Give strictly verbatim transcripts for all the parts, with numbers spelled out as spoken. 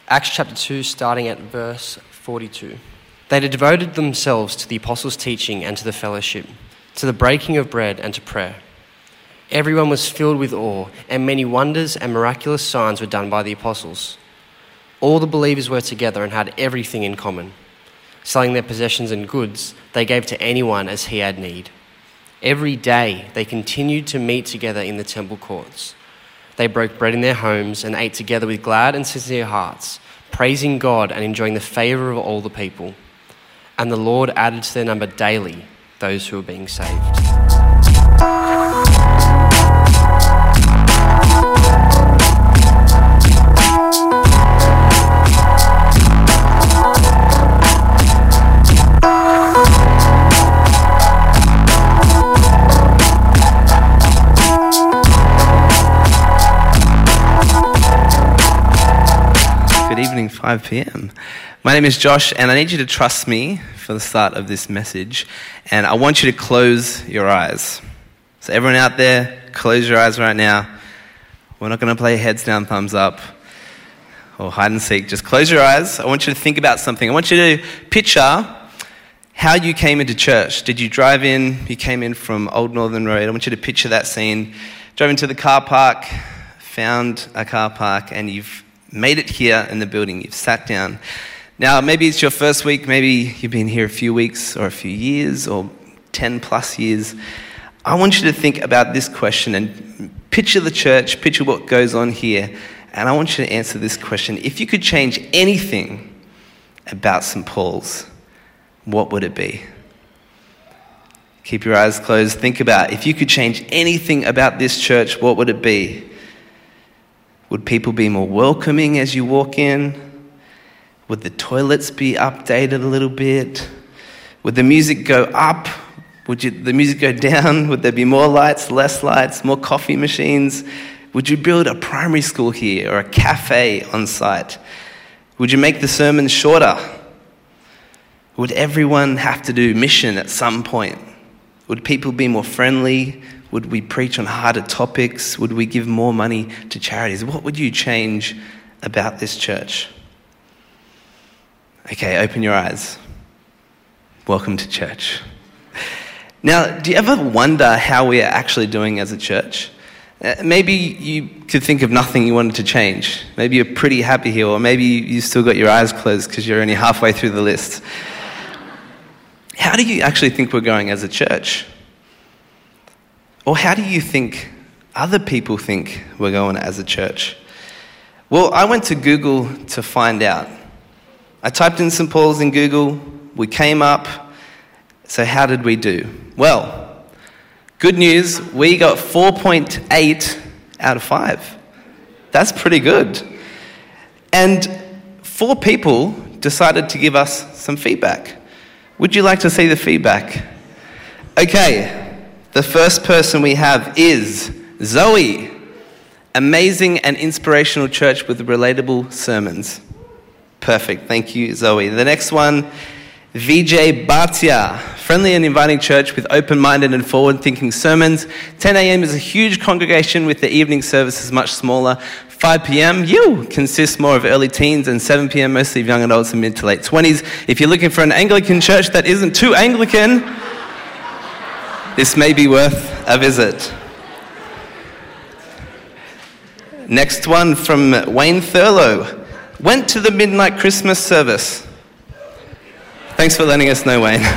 Acts chapter two, starting at verse forty-two. They had devoted themselves to the apostles' teaching and to the fellowship, to the breaking of bread and to prayer. Everyone was filled with awe, and many wonders and miraculous signs were done by the apostles. All the believers were together and had everything in common. Selling their possessions and goods, they gave to anyone as he had need. Every day they continued to meet together in the temple courts. They broke bread in their homes and ate together with glad and sincere hearts, praising God and enjoying the favour of all the people. And the Lord added to their number daily those who were being saved. five p.m. My name is Josh, and I need you to trust me for the start of this message, and I want you to close your eyes. So everyone out there, close your eyes right now. We're not going to play heads down, thumbs up, or hide and seek. Just close your eyes. I want you to think about something. I want you to picture how you came into church. Did you drive in? You came in from Old Northern Road. I want you to picture that scene. Drove into the car park, found a car park, and you've made it here in the building. You've sat down. Now, maybe it's your first week. Maybe you've been here a few weeks or a few years or ten plus years. I want you to think about this question and picture the church, picture what goes on here. And I want you to answer this question. If you could change anything about Saint Paul's, what would it be? Keep your eyes closed. Think about, if you could change anything about this church, what would it be? Would people be more welcoming as you walk in? Would the toilets be updated a little bit? Would the music go up? Would you, the music go down? Would there be more lights, less lights, more coffee machines? Would you build a primary school here or a cafe on site? Would you make the sermons shorter? Would everyone have to do mission at some point? Would people be more friendly? Would we preach on harder topics? Would we give more money to charities? What would you change about this church? Okay, open your eyes. Welcome to church. Now, do you ever wonder how we are actually doing as a church? Uh, maybe you could think of nothing you wanted to change. Maybe you're pretty happy here, or maybe you still got your eyes closed because you're only halfway through the list. How do you actually think we're going as a church? Or how do you think other people think we're going as a church? Well, I went to Google to find out. I typed in Saint Paul's in Google. We came up. So how did we do? Well, good news, we got four point eight out of five. That's pretty good. And four people decided to give us some feedback. Would you like to see the feedback? Okay. The first person we have is Zoe. Amazing and inspirational church with relatable sermons. Perfect. Thank you, Zoe. The next one, Vijay Bhatia. Friendly and inviting church with open-minded and forward-thinking sermons. ten a.m. is a huge congregation with the evening services much smaller. five p.m. you consists more of early teens, and seven p.m. mostly of young adults and mid to late twenties. If you're looking for an Anglican church that isn't too Anglican, this may be worth a visit. Next one from Wayne Thurlow. Went to the midnight Christmas service. Thanks for letting us know, Wayne.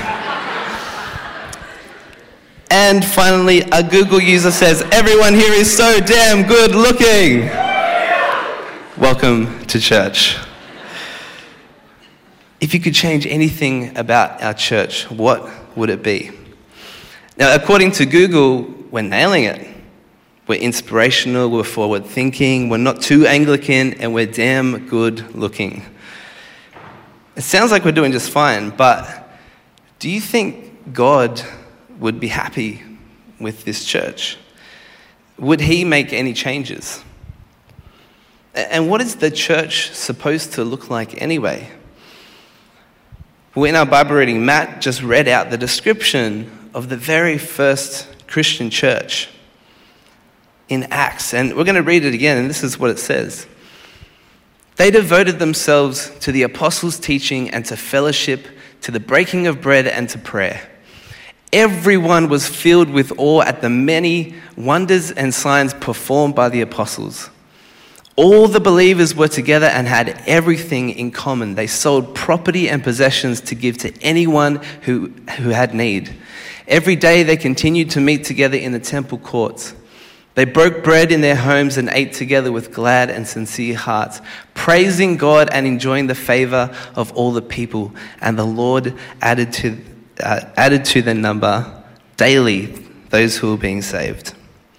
And finally, a Google user says, everyone here is so damn good looking. Welcome to church. If you could change anything about our church, what would it be? Now, according to Google, we're nailing it. We're inspirational, we're forward-thinking, we're not too Anglican, and we're damn good-looking. It sounds like we're doing just fine, but do you think God would be happy with this church? Would he make any changes? And what is the church supposed to look like anyway? Well, in our Bible reading, Matt just read out the description of the very first Christian church in Acts. And we're going to read it again, and this is what it says. They devoted themselves to the apostles' teaching and to fellowship, to the breaking of bread and to prayer. Everyone was filled with awe at the many wonders and signs performed by the apostles. All the believers were together and had everything in common. They sold property and possessions to give to anyone who, who had need. Every day they continued to meet together in the temple courts. They broke bread in their homes and ate together with glad and sincere hearts, praising God and enjoying the favor of all the people. And the Lord added to, uh, added to their number daily those who were being saved.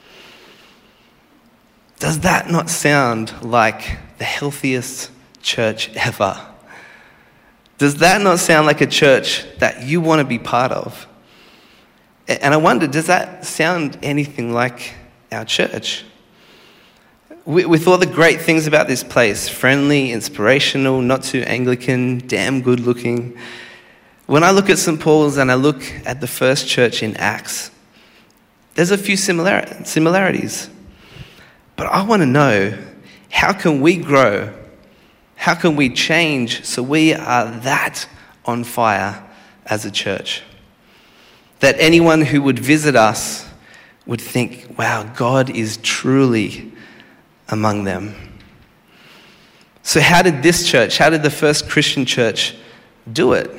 Does that not sound like the healthiest church ever? Does that not sound like a church that you want to be part of? And I wonder, does that sound anything like our church? With all the great things about this place, friendly, inspirational, not too Anglican, damn good looking. When I look at Saint Paul's and I look at the first church in Acts, there's a few similar- similarities. But I want to know, how can we grow? How can we change so we are that on fire as a church? That anyone who would visit us would think, wow, God is truly among them. So how did this church, how did the first Christian church do it?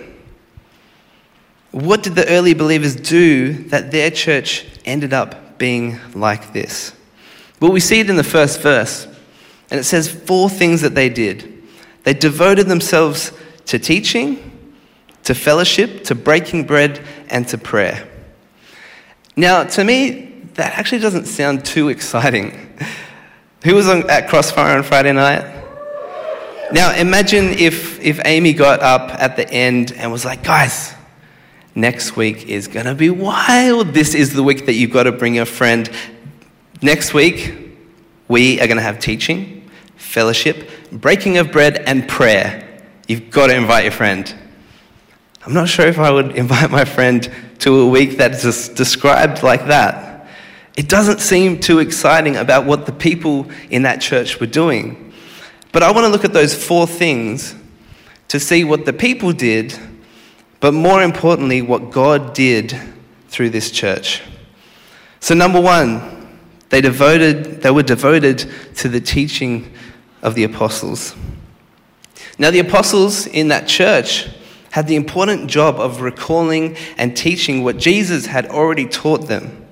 What did the early believers do that their church ended up being like this? Well, we see it in the first verse, and it says four things that they did. They devoted themselves to teaching, to fellowship, to breaking bread, and to prayer. Now, to me, that actually doesn't sound too exciting. Who was on, at Crossfire on Friday night? Now, imagine if, if Amy got up at the end and was like, guys, next week is going to be wild. This is the week that you've got to bring your friend. Next week, we are going to have teaching, fellowship, breaking of bread, and prayer. You've got to invite your friend. I'm not sure if I would invite my friend to a week that's just described like that. It doesn't seem too exciting about what the people in that church were doing. But I want to look at those four things to see what the people did, but more importantly, what God did through this church. So number one, They devoted, they were devoted to the teaching of the apostles. Now, the apostles in that church had the important job of recalling and teaching what Jesus had already taught them.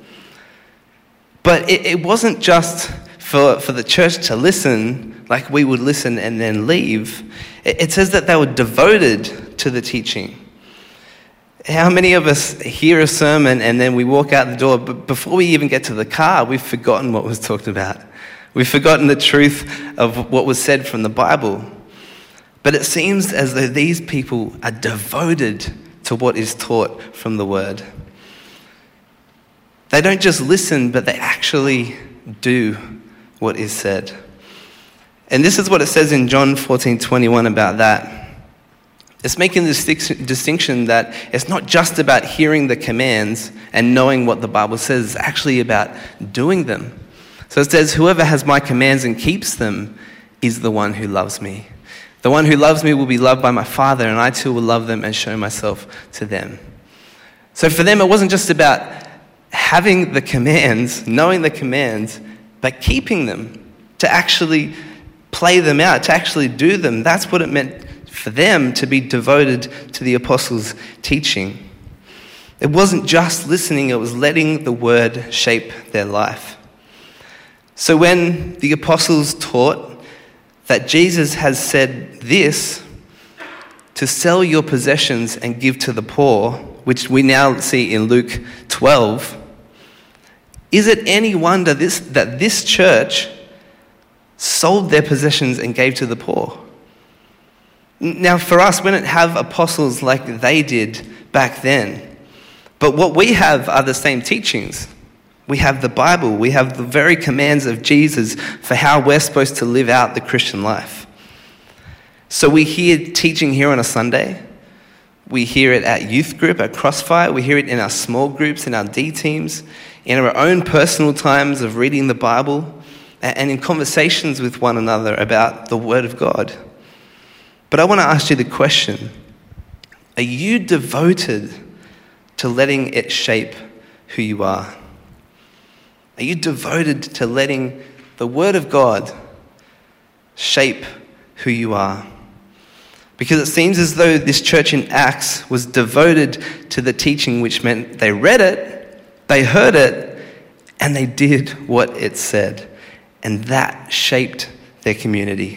But it, it wasn't just for, for the church to listen, like we would listen and then leave. It, it says that they were devoted to the teaching. How many of us hear a sermon and then we walk out the door, but before we even get to the car, we've forgotten what was talked about. We've forgotten the truth of what was said from the Bible. But it seems as though these people are devoted to what is taught from the Word. They don't just listen, but they actually do what is said. And this is what it says in John fourteen twenty-one about that. It's making this distinction that it's not just about hearing the commands and knowing what the Bible says. It's actually about doing them. So it says, whoever has my commands and keeps them is the one who loves me. The one who loves me will be loved by my Father, and I too will love them and show myself to them. So for them, it wasn't just about having the commands, knowing the commands, but keeping them, to actually play them out, to actually do them. That's what it meant for them to be devoted to the apostles' teaching. It wasn't just listening, it was letting the word shape their life. So when the apostles taught that Jesus has said this, to sell your possessions and give to the poor, which we now see in Luke twelve, is it any wonder this, that this church sold their possessions and gave to the poor? Now, for us, we don't have apostles like they did back then. But what we have are the same teachings. We have the Bible. We have the very commands of Jesus for how we're supposed to live out the Christian life. So we hear teaching here on a Sunday. We hear it at youth group, at Crossfire. We hear it in our small groups, in our D teams, in our own personal times of reading the Bible. and in conversations with one another about the Word of God. But I want to ask you the question, are you devoted to letting it shape who you are? Are you devoted to letting the Word of God shape who you are? Because it seems as though this church in Acts was devoted to the teaching, which meant they read it, they heard it, and they did what it said. And that shaped their community.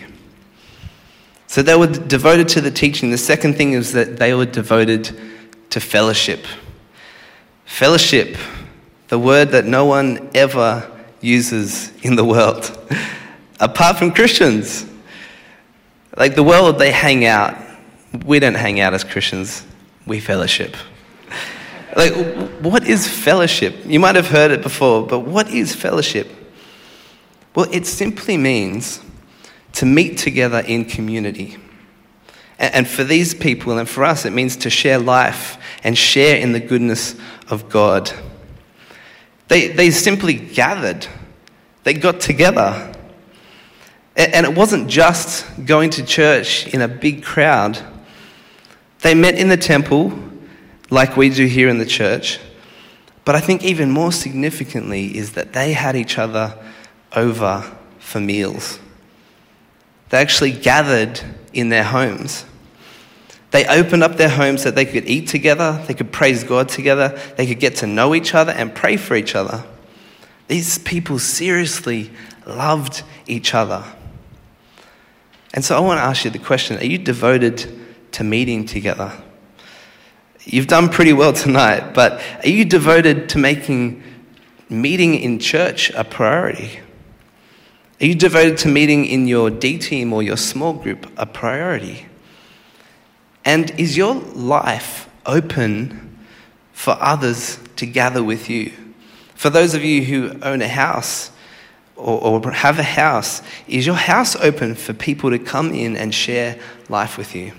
So they were devoted to the teaching. The second thing is that they were devoted to fellowship. Fellowship, the word that no one ever uses in the world, apart from Christians. Like the world, they hang out. We don't hang out as Christians. We fellowship. Like, what is fellowship? You might have heard it before, but what is fellowship? Well, it simply means to meet together in community. And for these people and for us, it means to share life and share in the goodness of God. They, they simply gathered. They got together. And it wasn't just going to church in a big crowd. They met in the temple, like we do here in the church. But I think even more significantly is that they had each other over for meals. They actually gathered in their homes. They opened up their homes so they could eat together, they could praise God together, they could get to know each other and pray for each other. These people seriously loved each other. And so I want to ask you the question, are you devoted to meeting together? You've done pretty well tonight, but are you devoted to making meeting in church a priority? Are you devoted to meeting in your D team or your small group a priority? And is your life open for others to gather with you? For those of you who own a house or, or have a house, is your house open for people to come in and share life with you?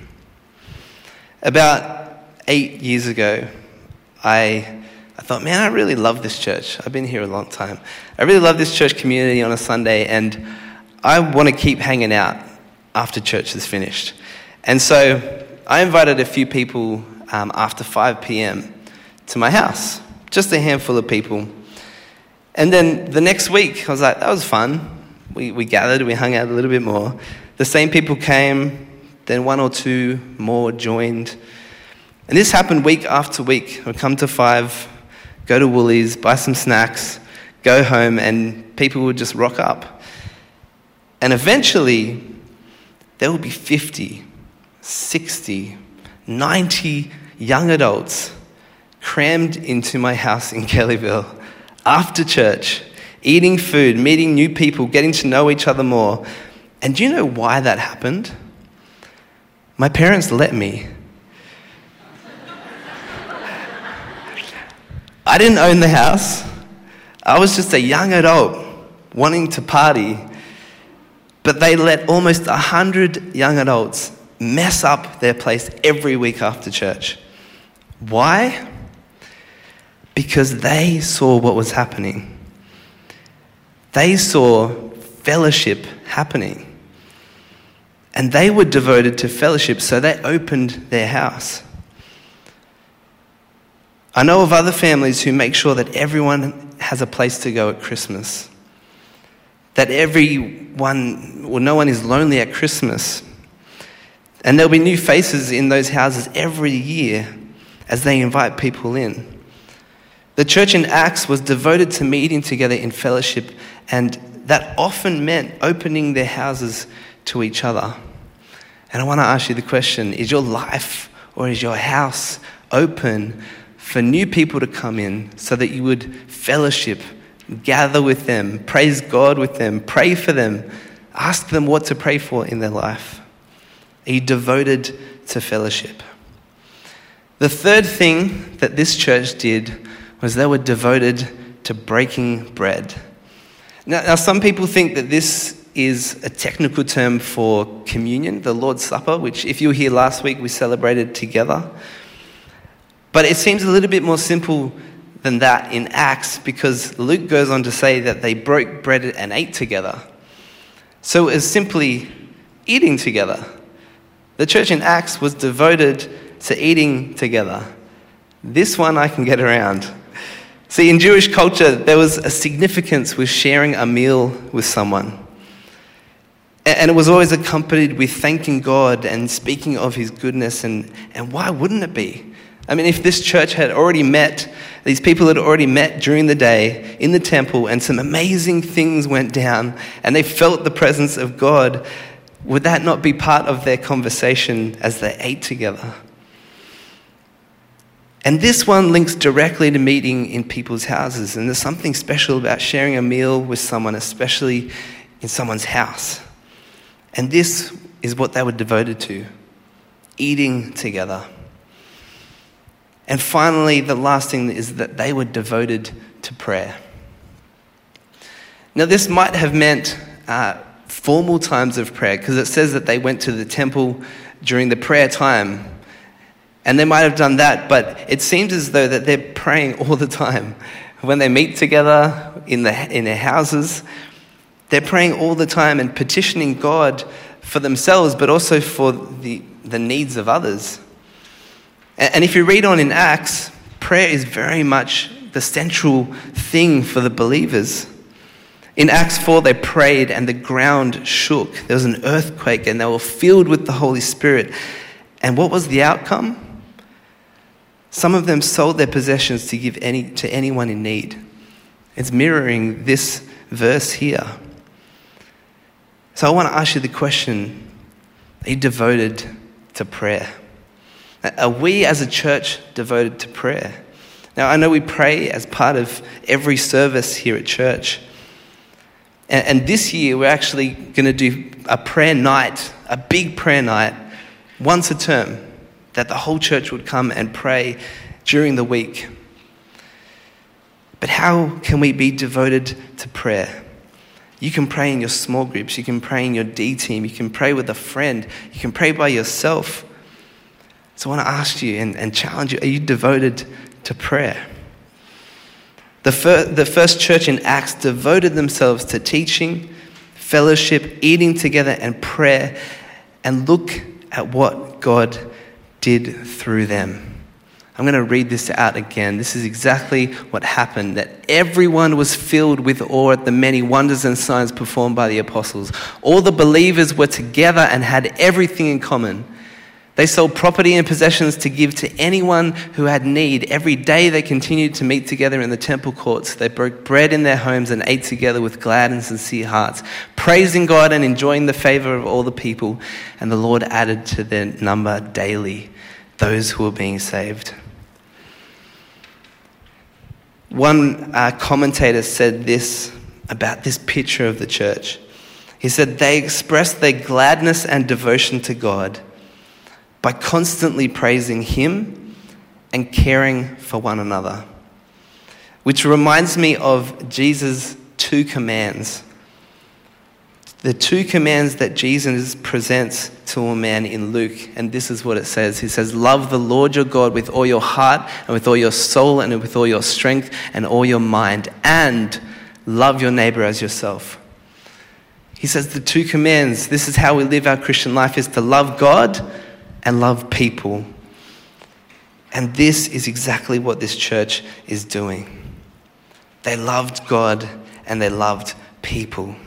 About eight years ago, I I thought, man, I really love this church. I've been here a long time. I really love this church community on a Sunday, and I want to keep hanging out after church is finished. And so I invited a few people um, after five p.m. to my house, just a handful of people. And then the next week, I was like, that was fun. We, we gathered, we hung out a little bit more. The same people came, then one or two more joined. And this happened week after week. I'd come to five, go to Woolies, buy some snacks, go home, and people would just rock up. And eventually, there would be fifty, sixty, ninety young adults crammed into my house in Kellyville after church, eating food, meeting new people, getting to know each other more. And do you know why that happened? My parents let me. I didn't own the house. I was just a young adult wanting to party. But they let almost a hundred young adults mess up their place every week after church. Why? Because they saw what was happening. They saw fellowship happening. And they were devoted to fellowship, so they opened their house. I know of other families who make sure that everyone has a place to go at Christmas. That everyone, well, no one is lonely at Christmas. And there'll be new faces in those houses every year as they invite people in. The church in Acts was devoted to meeting together in fellowship, and that often meant opening their houses to each other. And I want to ask you the question, is your life or is your house open for new people to come in so that you would fellowship, gather with them, praise God with them, pray for them, ask them what to pray for in their life? Are you devoted to fellowship? The third thing that this church did was they were devoted to breaking bread. Now, now some people think that this is a technical term for communion, the Lord's Supper, which if you were here last week, we celebrated together. But it seems a little bit more simple than that in Acts, because Luke goes on to say that they broke bread and ate together. So it was simply eating together. The church in Acts was devoted to eating together. This one I can get around. See, in Jewish culture, there was a significance with sharing a meal with someone. And it was always accompanied with thanking God and speaking of his goodness. And, and why wouldn't it be? I mean, if this church had already met, these people had already met during the day in the temple, and some amazing things went down, and they felt the presence of God, would that not be part of their conversation as they ate together? And this one links directly to meeting in people's houses. And there's something special about sharing a meal with someone, especially in someone's house. And this is what they were devoted to, eating together. And finally, the last thing is that they were devoted to prayer. Now, this might have meant uh, formal times of prayer, because it says that they went to the temple during the prayer time. And they might have done that, but it seems as though that they're praying all the time. When they meet together in the in their houses, they're praying all the time and petitioning God for themselves, but also for the, the needs of others. And if you read on in Acts, prayer is very much the central thing for the believers. In Acts four, they prayed and the ground shook. There was an earthquake and they were filled with the Holy Spirit. And what was the outcome? Some of them sold their possessions to give any to anyone in need. It's mirroring this verse here. So I want to ask you the question, are you devoted to prayer? Are we as a church devoted to prayer? Now, I know we pray as part of every service here at church. And, and this year, we're actually going to do a prayer night, a big prayer night, once a term, that the whole church would come and pray during the week. But how can we be devoted to prayer? You can pray in your small groups. You can pray in your D team. You can pray with a friend. You can pray by yourself. So I want to ask you and, and challenge you, are you devoted to prayer? The, fir- the first church in Acts devoted themselves to teaching, fellowship, eating together, and prayer. And look at what God did through them. I'm going to read this out again. This is exactly what happened, that everyone was filled with awe at the many wonders and signs performed by the apostles. All the believers were together and had everything in common. They sold property and possessions to give to anyone who had need. Every day they continued to meet together in the temple courts. They broke bread in their homes and ate together with glad and sincere hearts, praising God and enjoying the favor of all the people. And the Lord added to their number daily those who were being saved. One uh, commentator said this about this picture of the church. He said, they expressed their gladness and devotion to God by constantly praising him and caring for one another. Which reminds me of Jesus' two commands. The two commands that Jesus presents to a man in Luke. And this is what it says. He says, love the Lord your God with all your heart and with all your soul and with all your strength and all your mind. And love your neighbor as yourself. He says the two commands, this is how we live our Christian life, is to love God and love people. And this is exactly what this church is doing. They loved God and they loved people.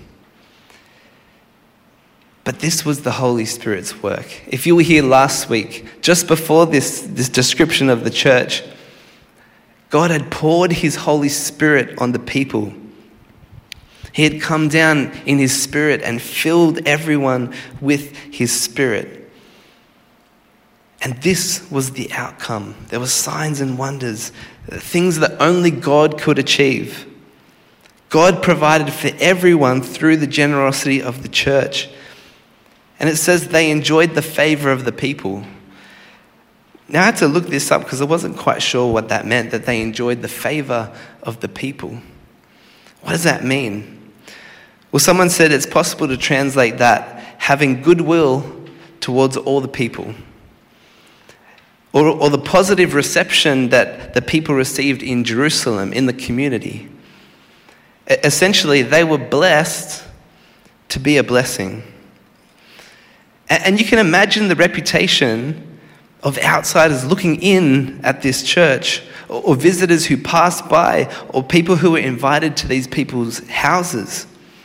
But this was the Holy Spirit's work. If you were here last week, just before this, this description of the church, God had poured his Holy Spirit on the people. He had come down in his Spirit and filled everyone with his Spirit. And this was the outcome. There were signs and wonders, things that only God could achieve. God provided for everyone through the generosity of the church. And it says they enjoyed the favor of the people. Now I had to look this up because I wasn't quite sure what that meant, that they enjoyed the favor of the people. What does that mean? Well, someone said it's possible to translate that having goodwill towards all the people. or, or the positive reception that the people received in Jerusalem, in the community. Essentially, they were blessed to be a blessing. And you can imagine the reputation of outsiders looking in at this church, or visitors who passed by, or people who were invited to these people's houses.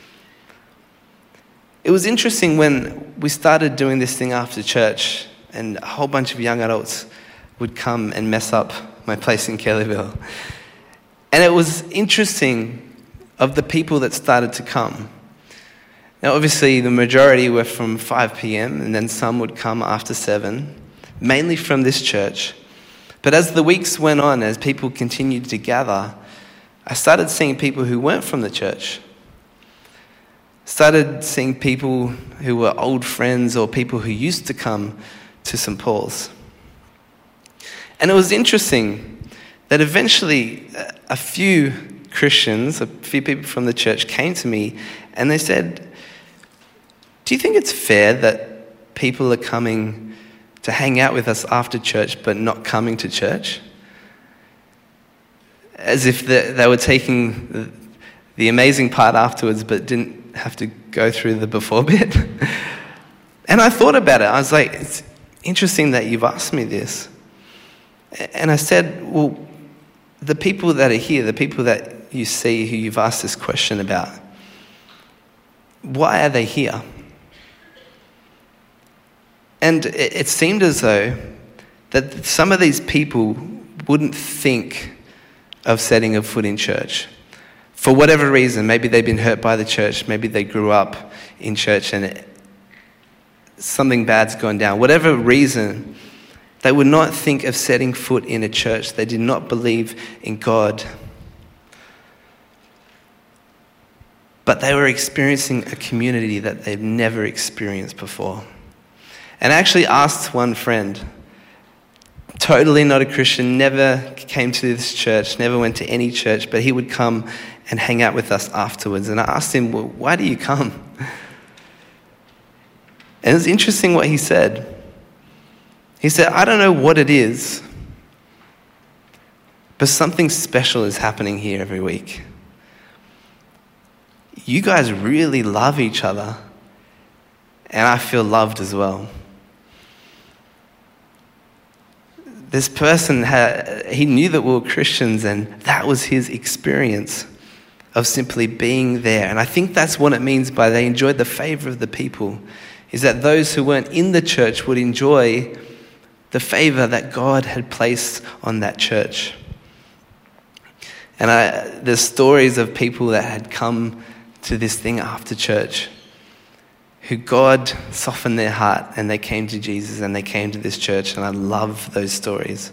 It was interesting when we started doing this thing after church, and a whole bunch of young adults would come and mess up my place in Kellyville. And it was interesting of the people that started to come. Now, obviously, the majority were from five p.m. and then some would come after seven, mainly from this church. But as the weeks went on, as people continued to gather, I started seeing people who weren't from the church. Started seeing people who were old friends or people who used to come to Saint Paul's. And it was interesting that eventually a few Christians, a few people from the church came to me and they said, "Do you think it's fair that people are coming to hang out with us after church but not coming to church?" As if the, they were taking the, the amazing part afterwards but didn't have to go through the before bit. And I thought about it. I was like, it's interesting that you've asked me this. And I said, well, the people that are here, the people that you see who you've asked this question about, why are they here? And it seemed as though that some of these people wouldn't think of setting a foot in church. For whatever reason, maybe they've been hurt by the church, maybe they grew up in church and it, something bad's gone down. Whatever reason, they would not think of setting foot in a church. They did not believe in God. But they were experiencing a community that they've never experienced before. And I actually asked one friend, totally not a Christian, never came to this church, never went to any church, but he would come and hang out with us afterwards. And I asked him, well, why do you come? And it was interesting what he said. He said, I don't know what it is, but something special is happening here every week. You guys really love each other, and I feel loved as well. This person, had, he knew that we were Christians, and that was his experience of simply being there. And I think that's what it means by they enjoyed the favor of the people, is that those who weren't in the church would enjoy the favor that God had placed on that church. And I, there's stories of people that had come to this thing after church, who God softened their heart and they came to Jesus and they came to this church, and I love those stories.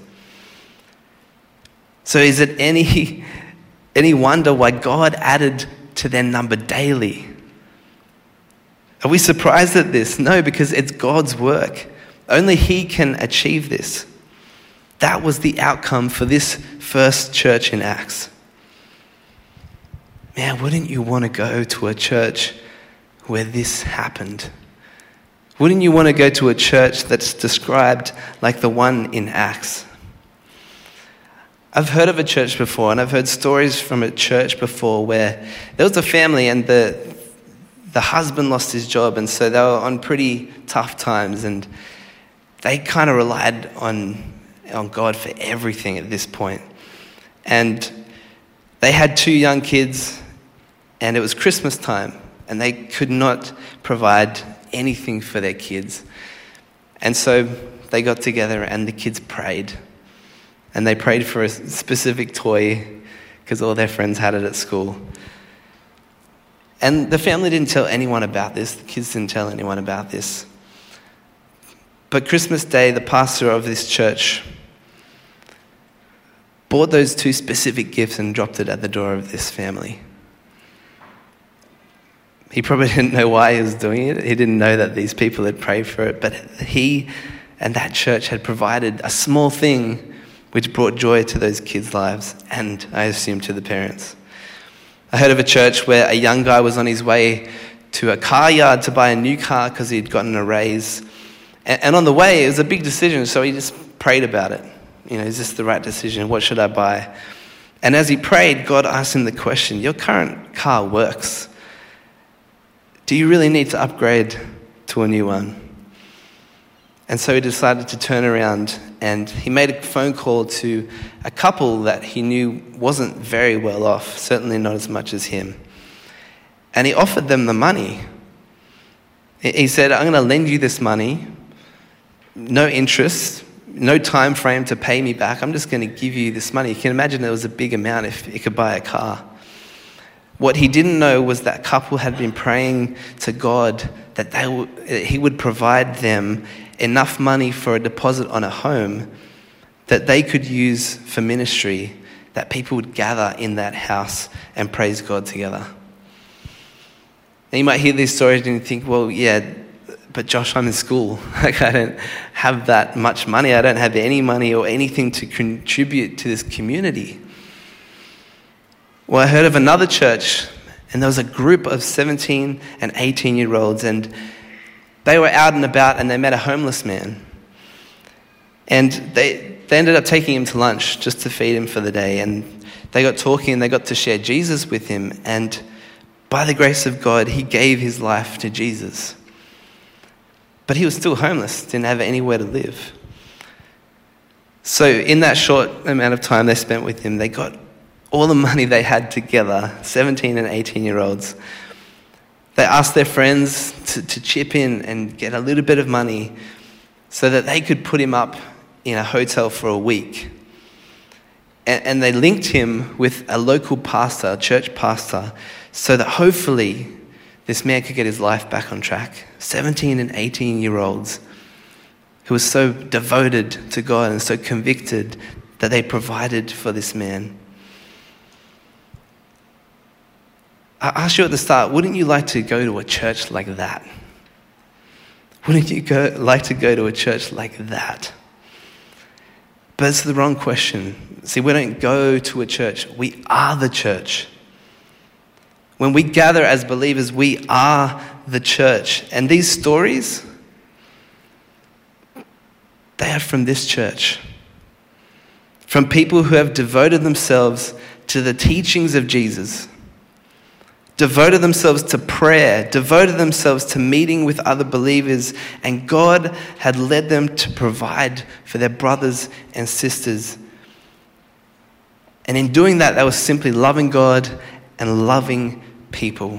So is it any, any wonder why God added to their number daily? Are we surprised at this? No, because it's God's work. Only He can achieve this. That was the outcome for this first church in Acts. Man, wouldn't you want to go to a church where this happened? Wouldn't you want to go to a church that's described like the one in Acts? I've heard of a church before, and I've heard stories from a church before where there was a family and the the husband lost his job, and so they were on pretty tough times, and they kind of relied on, on God for everything at this point. And they had two young kids, and it was Christmas time, and they could not provide anything for their kids. And so they got together and the kids prayed. And they prayed for a specific toy because all their friends had it at school. And the family didn't tell anyone about this. The kids didn't tell anyone about this. But Christmas Day, the pastor of this church bought those two specific gifts and dropped it at the door of this family. He probably didn't know why he was doing it. He didn't know that these people had prayed for it. But he and that church had provided a small thing which brought joy to those kids' lives, and I assume to the parents. I heard of a church where a young guy was on his way to a car yard to buy a new car because he'd gotten a raise. And on the way, it was a big decision, so he just prayed about it. You know, is this the right decision? What should I buy? And as he prayed, God asked him the question, your current car works. Do you really need to upgrade to a new one? And so he decided to turn around and he made a phone call to a couple that he knew wasn't very well off, certainly not as much as him. And he offered them the money. He said, I'm going to lend you this money, no interest, no time frame to pay me back. I'm just going to give you this money. You can imagine it was a big amount if it could buy a car. What he didn't know was that couple had been praying to God that they w- he would provide them enough money for a deposit on a home that they could use for ministry, that people would gather in that house and praise God together. And you might hear these stories and you think, well, yeah, but Josh, I'm in school. Like, I don't have that much money. I don't have any money or anything to contribute to this community. Well, I heard of another church, and there was a group of seventeen and eighteen year olds, and they were out and about and they met a homeless man. And they, they ended up taking him to lunch just to feed him for the day. And they got talking and they got to share Jesus with him. And by the grace of God, he gave his life to Jesus. But he was still homeless, didn't have anywhere to live. So in that short amount of time they spent with him, they got all the money they had together, seventeen and eighteen year olds. They asked their friends to, to chip in and get a little bit of money so that they could put him up in a hotel for a week. And, and they linked him with a local pastor, a church pastor, so that hopefully this man could get his life back on track. seventeen and eighteen year olds who were so devoted to God and so convicted that they provided for this man. I asked you at the start, wouldn't you like to go to a church like that? Wouldn't you go, like to go to a church like that? But it's the wrong question. See, we don't go to a church. We are the church. When we gather as believers, we are the church. And these stories, they are from this church. From people who have devoted themselves to the teachings of Jesus, devoted themselves to prayer, devoted themselves to meeting with other believers, and God had led them to provide for their brothers and sisters. And in doing that, they were simply loving God and loving people.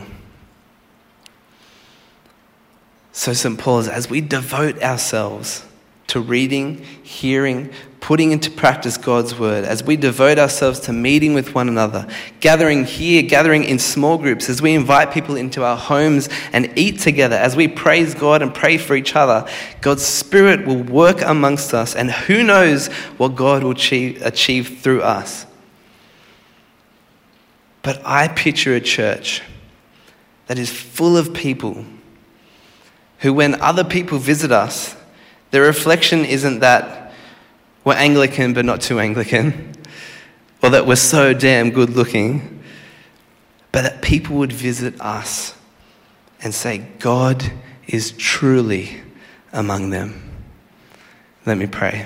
So Saint Paul is, as we devote ourselves to reading, hearing, putting into practice God's word, as we devote ourselves to meeting with one another, gathering here, gathering in small groups, as we invite people into our homes and eat together, as we praise God and pray for each other, God's Spirit will work amongst us, and who knows what God will achieve, achieve through us. But I picture a church that is full of people who, when other people visit us, the reflection isn't that we're Anglican but not too Anglican, or that we're so damn good looking, but that people would visit us and say, God is truly among them. Let me pray.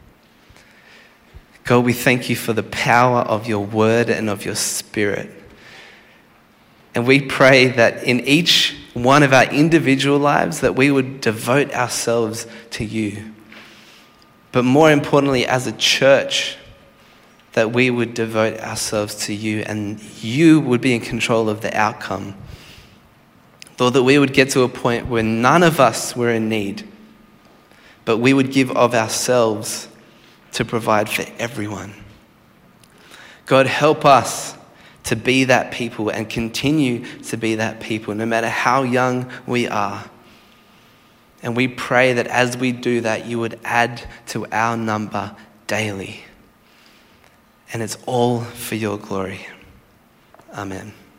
God, we thank you for the power of your word and of your Spirit. And we pray that in each one of our individual lives that we would devote ourselves to you. But more importantly, as a church, that we would devote ourselves to you and you would be in control of the outcome. Lord, that we would get to a point where none of us were in need, but we would give of ourselves to provide for everyone. God, help us to be that people and continue to be that people, no matter how young we are. And we pray that as we do that, you would add to our number daily. And it's all for your glory. Amen.